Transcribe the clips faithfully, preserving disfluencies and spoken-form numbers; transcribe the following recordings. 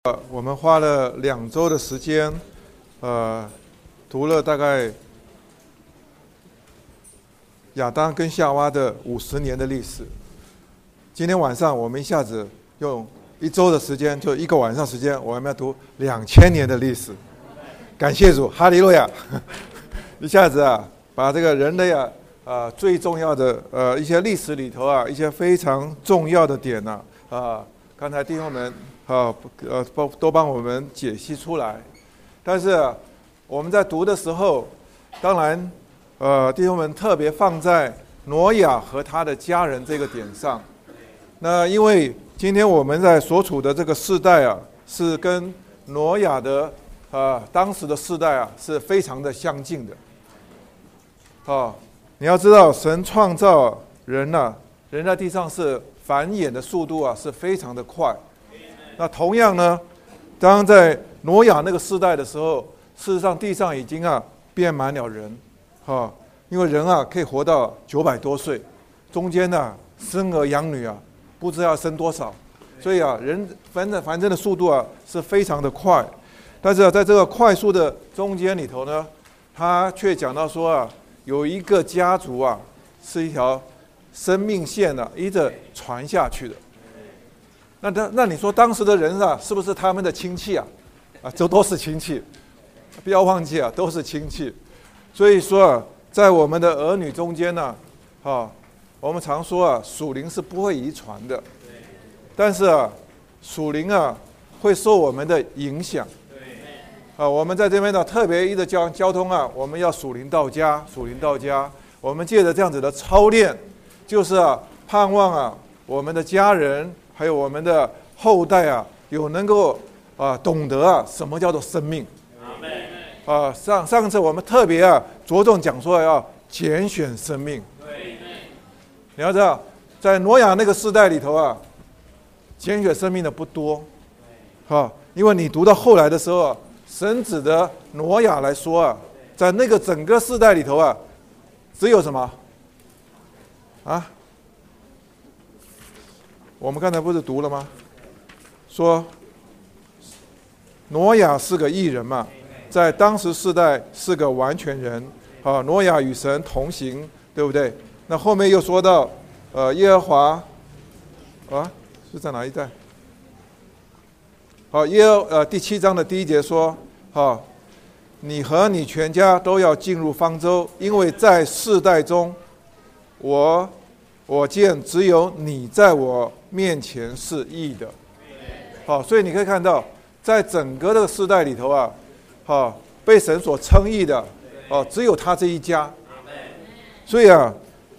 呃，我们花了两周的时间，呃，读了大概亚当跟夏娃的五十年的历史。今天晚上我们一下子用一周的时间，就一个晚上时间，我们要读两千年的历史。感谢主，哈利路亚！一下子啊，把这个人类啊，啊最重要的呃一些历史里头啊，一些非常重要的点呢，啊、呃，刚才弟兄们。啊，呃，都都帮我们解析出来。但是、啊、我们在读的时候，当然，呃，弟兄们特别放在挪亚和他的家人这个点上。那因为今天我们在所处的这个世代啊，是跟挪亚的啊、呃、当时的世代啊是非常的相近的。啊，你要知道，神创造人啊，人在地上是繁衍的速度啊是非常的快。那同样呢，当在挪亚那个时代的时候，事实上地上已经啊变满了人，哈，因为人啊可以活到九百多岁，中间呢生儿养女啊不知道要生多少，所以啊人反正反正的速度啊是非常的快，但是、啊、在这个快速的中间里头呢，他却讲到说啊，有一个家族啊是一条生命线啊一直传下去的。那那那你说当时的人啊，是不是他们的亲戚啊？啊，这都是亲戚，不要忘记啊，都是亲戚。所以说啊，在我们的儿女中间呢、啊，啊，我们常说啊，属灵是不会遗传的，但是啊，属灵啊会受我们的影响。啊，我们在这边呢，特别一直教交通啊，我们要属灵到家，属灵到家。我们借着这样子的操练，就是啊，盼望啊，我们的家人。还有我们的后代啊，有能够啊懂得啊什么叫做生命。啊，上上次我们特别啊着重讲说要拣选生命。你要知道，在挪亚那个时代里头啊，拣选生命的不多。啊，因为你读到后来的时候啊，神指的挪亚来说啊，在那个整个世代里头啊，只有什么？啊？我们刚才不是读了吗？说挪亚是个义人嘛，在当时世代是个完全人。啊，挪亚与神同行，对不对？那后面又说到，呃，耶和华，啊，是在哪一代？好，耶和呃第七章的第一节说，好，你和你全家都要进入方舟，因为在世代中，我我见只有你在我面前是义的。好，所以你可以看到，在整个这个世代里头啊，好，被神所称义的，哦，只有他这一家。所以啊，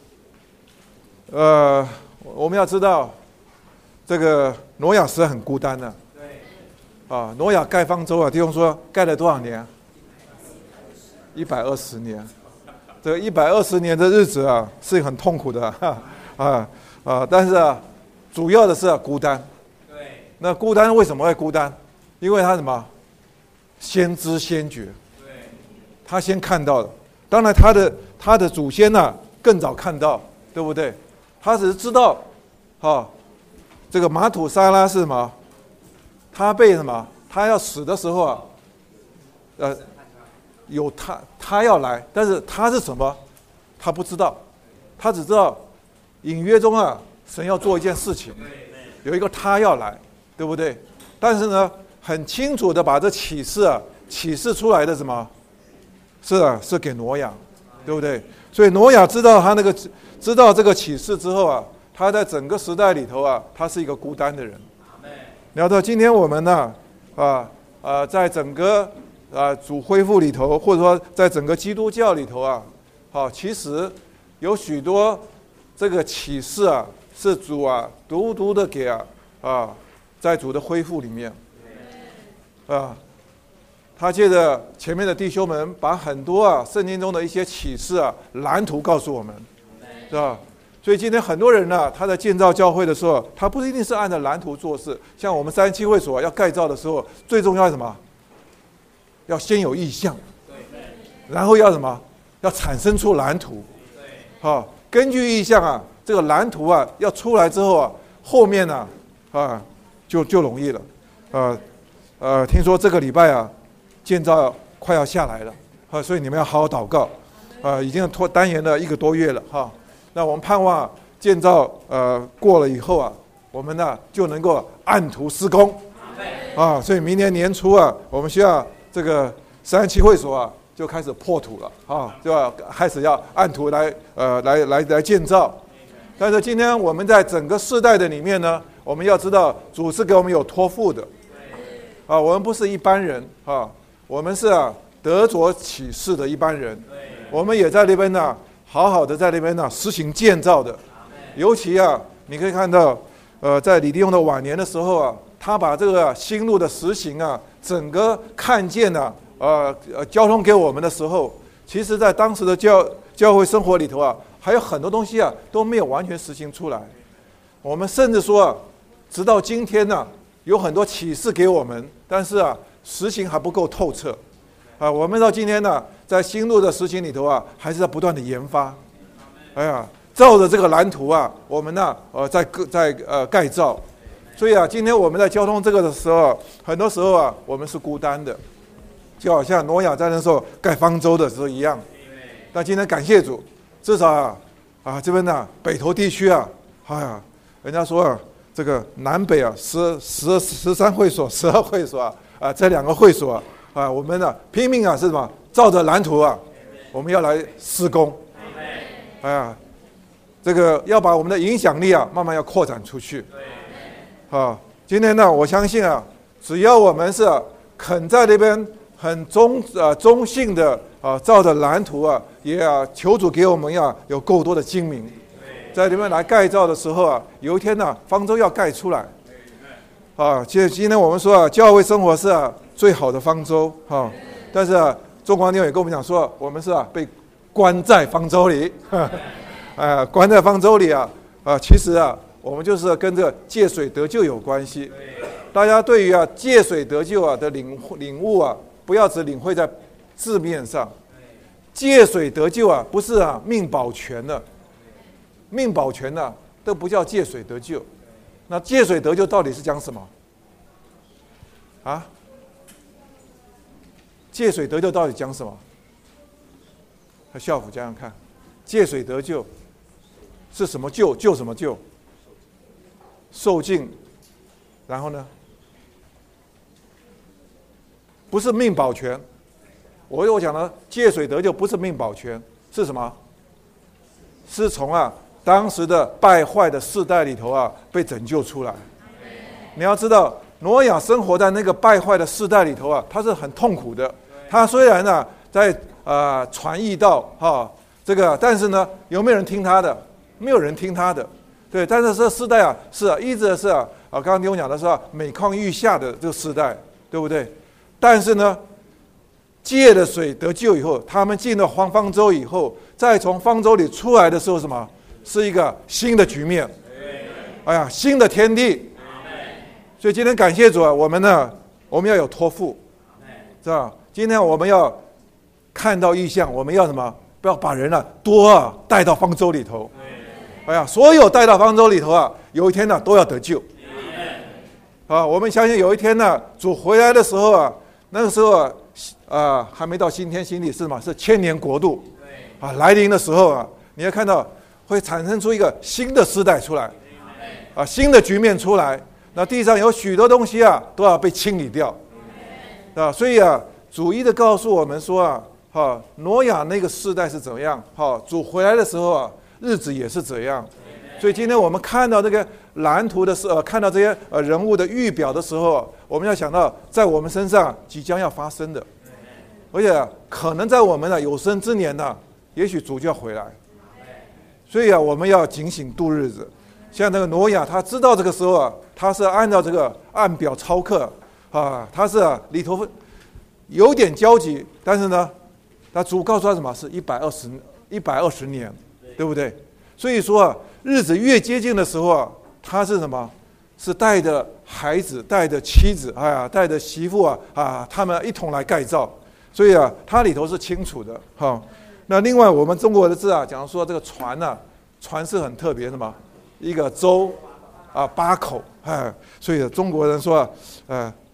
呃，我们要知道，这个挪亚是很孤单的。啊，挪亚盖方舟啊，弟兄说盖了多少年？一百二十年。这个一百二十年的日子啊，是很痛苦的，啊啊，但是啊。主要的是、啊、孤单，对，那孤单为什么会孤单？因为他什么？先知先觉，对，他先看到了。当然，他的他的祖先呢、啊、更早看到，对不对？他只是知道，哦，这个马土沙拉是什么？他被什么？他要死的时候啊，呃，有他他要来，但是他是什么？他不知道，他只知道隐约中啊。神要做一件事情，有一个他要来，对不对？但是呢，很清楚的把这启示啊启示出来的什么？是啊，是给挪亚，对不对？所以挪亚知道他那个知道这个启示之后啊，他在整个时代里头啊，他是一个孤单的人。聊到今天我们呢，啊啊，在整个啊主恢复里头，或者说在整个基督教里头啊，好，其实有许多这个启示啊。是主啊，独独的给啊啊，在主的恢复里面，啊，他借着前面的弟兄们，把很多啊圣经中的一些启示啊蓝图告诉我们，是吧？所以今天很多人呢、啊，他在建造教会的时候，他不一定是按照蓝图做事。像我们三七会所要盖造的时候，最重要是什么？要先有意向，然后要什么？要产生出蓝图，好，根据意向啊。这个蓝图啊，要出来之后啊，后面呢，啊，就就容易了，啊， 呃，听说这个礼拜啊，建造快要下来了，啊，所以你们要好好祷告，啊，已经拖单延了一个多月了哈。那我们盼望建造呃过了以后啊，我们呢就能够按图施工，啊，所以明年年初啊，我们需要这个三七会所啊就开始破土了啊，就要开始要按图来呃来来来建造。但是今天我们在整个世代的里面呢，我们要知道主是给我们有托付的。啊，我们不是一般人啊，我们是啊得着启示的一般人，我们也在那边呢，好好的在那边呢实行建造的。尤其啊，你可以看到，呃，在李弟兄的晚年的时候啊，他把这个新路的实行啊，整个看见呢、啊，呃，交通给我们的时候，其实在当时的教教会生活里头啊，还有很多东西啊都没有完全实行出来。我们甚至说啊，直到今天呢、啊。有很多启示给我们，但是啊，实行还不够透彻，啊，我们到今天呢，在新路的实行里头啊，还是在不断的研发，哎呀，照着这个蓝图啊，我们呢，呃，在在呃盖造，所以啊，今天我们在交通这个的时候，很多时候啊，我们是孤单的，就好像挪亚在那时候盖方舟的时候一样。但今天感谢主，至少啊，啊这边呢，北投地区啊，哎呀，人家说啊。这个南北啊，十十十三会所、十二会所啊，啊，这两个会所啊，啊，我们呢拼命啊是什么？照着蓝图啊，我们要来施工。哎呀，这个要把我们的影响力啊，慢慢要扩展出去。啊，今天呢，我相信啊，只要我们是、啊、肯在那边很中啊中性的啊，照着蓝图啊，也啊求主给我们呀、啊、有够多的精明。在里面来盖造的时候啊，有一天呢、啊，方舟要盖出来，啊，其实今天我们说啊，教会生活是啊最好的方舟啊，但是啊，中华弟兄也跟我们讲说，我们是啊被关在方舟里，啊，关在方舟里啊，啊，其实啊，我们就是跟这个借水得救有关系。大家对于啊借水得救啊的领领悟啊，不要只领会在字面上，借水得救啊，不是啊命保全的。命保全呢、啊，都不叫借水得救。那借水得救到底是讲什么？啊？借水得救到底讲什么？和校辅讲讲看，借水得救是什么救？救什么救？受尽，然后呢？不是命保全。我我讲的借水得救不是命保全，是什么？是从啊。当时的败坏的世代里头啊，被拯救出来。你要知道，挪亚生活在那个败坏的世代里头啊，他是很痛苦的。他虽然呢、啊，在呃传义道哈、哦，这个，但是呢，有没有人听他的？没有人听他的。对，但是这世代啊，是啊，一直是啊，啊，刚刚听我讲的是啊，每况愈下的这个世代，对不对？但是呢，借了水得救以后，他们进了方方舟以后，再从方舟里出来的时候，什么？是一个新的局面，哎呀，新的天地。所以今天感谢主啊，我们呢，我们要有托付，是吧？今天我们要看到异象，我们要什么？不要把人啊多啊带到方舟里头。哎呀，所有带到方舟里头啊，有一天呢都要得救。啊，我们相信有一天呢，主回来的时候啊，那个时候啊，啊还没到新天新地，是吗？是千年国度啊来临的时候啊，你要看到。会产生出一个新的时代出来，啊，新的局面出来。那地上有许多东西啊，都要被清理掉，啊，所以啊，主一的告诉我们说啊，哈，挪亚那个世代是怎么样，哈，主回来的时候啊，日子也是怎样。所以今天我们看到这个蓝图的时候，看到这些呃人物的预表的时候，我们要想到在我们身上即将要发生的，而且、啊、可能在我们的有生之年呢、啊，也许主就要回来。所以啊，我们要警醒度日子。像那个挪亚，他知道这个时候啊，他是按照这个按表操课啊，他是、啊、里头有点焦急，但是呢，他主告诉他什么？是一百二十一百二十年，对不对？所以说啊，日子越接近的时候啊，他是什么？是带着孩子、带着妻子，哎呀，带着媳妇啊啊，他们一同来盖造。所以啊，它里头是清楚的哈。哦那另外，我们中国的字啊，讲说这个船啊，船是很特别的嘛，一个舟啊八口，哎，所以中国人说，呃，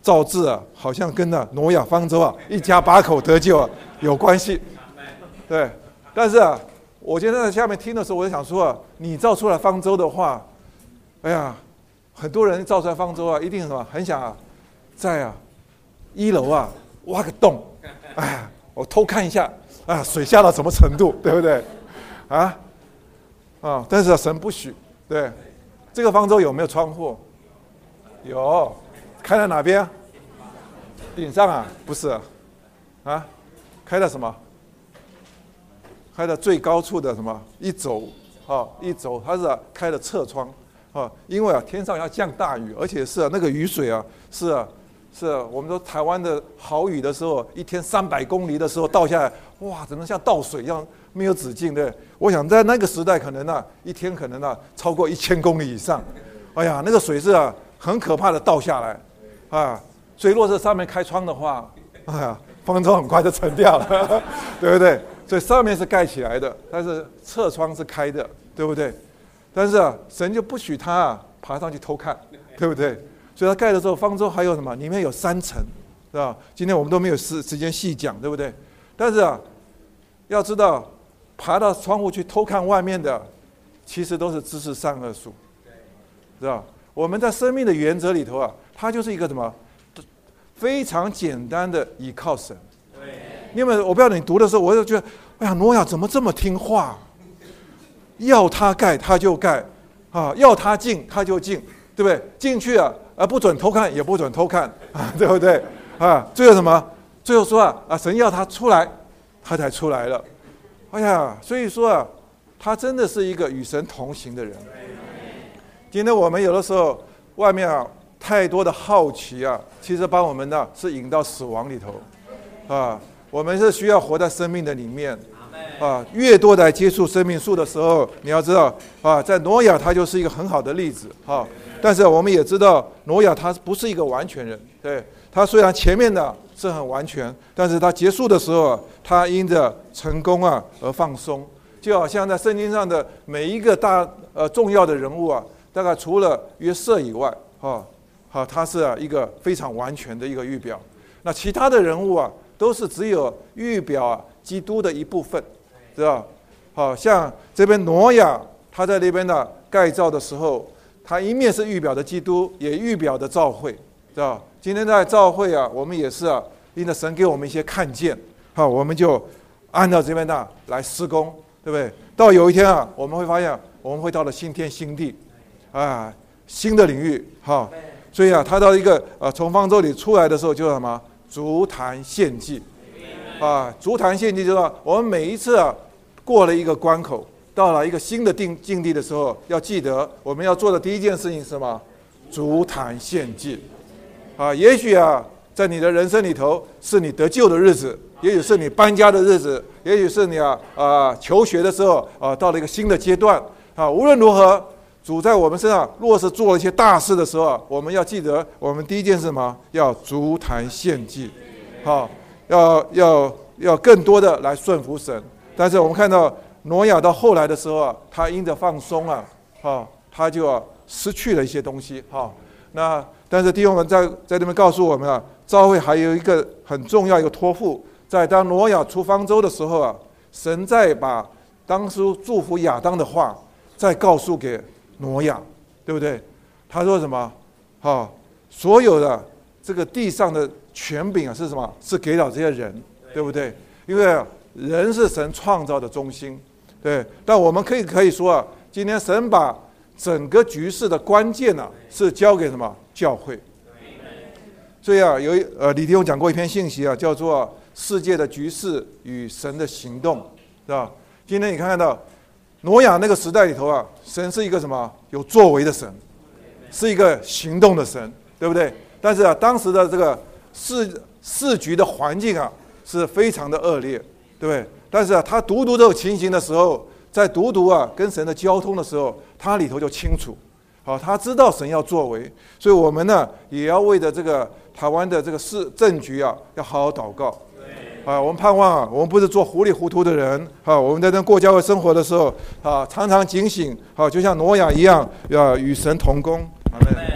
造字啊，好像跟那挪亚方舟啊一家八口得救啊有关系。对，但是啊，我今天在下面听的时候，我就想说啊，你造出来方舟的话，哎呀，很多人造出来方舟啊，一定什么很想啊，在啊一楼啊挖个洞，哎呀，我偷看一下啊，水下到什么程度，对不对？啊啊，但是、啊、神不许。对，这个方舟有没有窗户？有，开在哪边？顶上啊？不是啊，啊，开在什么？开在最高处的什么一轴啊？一轴，它是、啊、开的侧窗啊，因为啊天上要降大雨，而且是、啊、那个雨水啊是啊是啊，我们说台湾的豪雨的时候，一天三百公里的时候倒下来，哇，只能像倒水一样没有止境。对，我想在那个时代可能啊一天可能啊超过一千公里以上，哎呀，那个水是啊很可怕的倒下来啊，所以若是上面开窗的话，哎呀，方舟很快就沉掉了，对不对？所以上面是盖起来的，但是侧窗是开的，对不对？但是啊，神就不许他啊爬上去偷看，对不对？所以他盖的时候，方舟还有什么？里面有三层，是吧？今天我们都没有时时间细讲，对不对？但是啊，要知道，爬到窗户去偷看外面的，其实都是知识善恶树，是吧？我们在生命的原则里头啊，它就是一个什么？非常简单的倚靠神。因为我不知道你读的时候，我就觉得，哎呀，挪亚怎么这么听话？要他盖他就盖，啊，要他进他就进，对不对？进去啊，啊不准偷看也不准偷看，啊，对不对？啊，最后什么？最后说啊，啊神要他出来，他才出来了。哎呀，所以说啊，他真的是一个与神同行的人。今天我们有的时候外面啊太多的好奇啊，其实把我们呢是引到死亡里头，啊。我们是需要活在生命的里面，啊，越多的接触生命树的时候，你要知道啊，在挪亚他就是一个很好的例子，哈、啊。但是我们也知道，挪亚他不是一个完全人，对，他虽然前面的是很完全，但是他结束的时候，他因着成功啊而放松，就好像在圣经上的每一个大呃重要的人物啊，大概除了约瑟以外，哈，好，他是、啊、一个非常完全的一个预表，那其他的人物啊。都是只有预表啊基督的一部分，知道？好像这边挪亚他在那边的盖造的时候，他一面是预表的基督，也预表的教会，知道？今天在教会啊，我们也是啊，因着神给我们一些看见，好，我们就按照这边的来施工，对不对？到有一天啊，我们会发现我们会到了新天新地，啊，新的领域，好，所以啊，他到一个呃从方舟里出来的时候，就是什么？足坛献祭，啊，足坛献祭就是说，我们每一次啊过了一个关口，到了一个新的定境地的时候，要记得我们要做的第一件事情是什么？足坛献祭，啊，也许啊，在你的人生里头是你得救的日子，也许是你搬家的日子，也许是你啊啊、呃、求学的时候啊到了一个新的阶段啊，无论如何。主在我们身上，若是做了一些大事的时候，我们要记得，我们第一件事什么？要足坛献祭，好，要要要更多的来顺服神。但是我们看到挪亚到后来的时候啊，他因着放松啊，啊，他就啊失去了一些东西，哈。那但是弟兄们在在这边告诉我们啊，教会还有一个很重要一个托付，在当挪亚出方舟的时候啊，神在把当初祝福亚当的话再告诉给。挪亚，对不对？他说什么？哈，所有的这个地上的权柄啊，是什么？是给了这些人，对不对？因为人是神创造的中心，对。但我们可以可以说啊，今天神把整个局势的关键呢、啊，是交给什么？教会。所以啊，有一呃，李弟兄讲过一篇信息啊，叫做《世界的局势与神的行动》，是吧？今天你看到。挪亚那个时代里头啊，神是一个什么有作为的神，是一个行动的神，对不对？但是啊，当时的这个世世局的环境啊，是非常的恶劣，对不对？但是啊，他读读这个情形的时候，在读读啊跟神的交通的时候，他里头就清楚，好，他知道神要作为，所以我们呢也要为着这个台湾的这个市政局啊，要好好祷告。啊，我们盼望啊，我们不是做糊里糊涂的人啊。我们在这过教会生活的时候啊，常常警醒啊，就像挪亚一样，要与神同工。阿们。